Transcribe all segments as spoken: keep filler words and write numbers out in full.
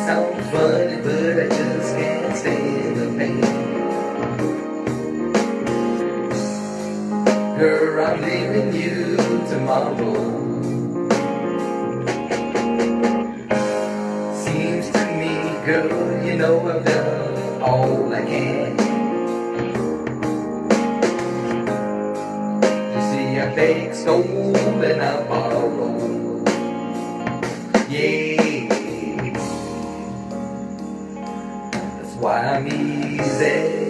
sounds funny, but I just can't stand the pain. Girl, I'm leaving you tomorrow. Seems to me, girl, you know I've done all I can. You see, I beg, stole, and I borrow. Yeah, that's why I'm easy.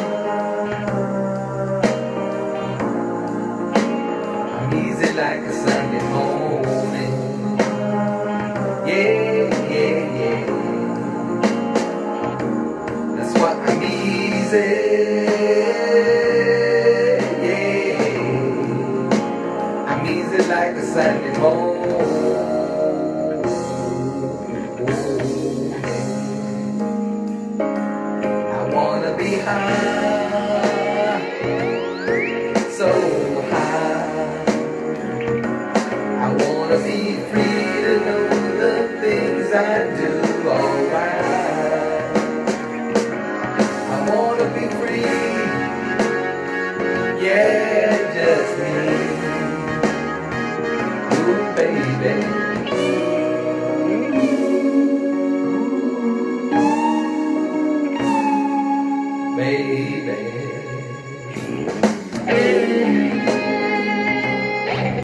I'm easy like a Sunday morning. Yeah, yeah, yeah. That's why I'm easy. Yeah, I'm easy like a Sunday morning. I wanna be high, so high. I wanna be free to know the things I do alright. I wanna be free, yeah, just me. Ooh, baby.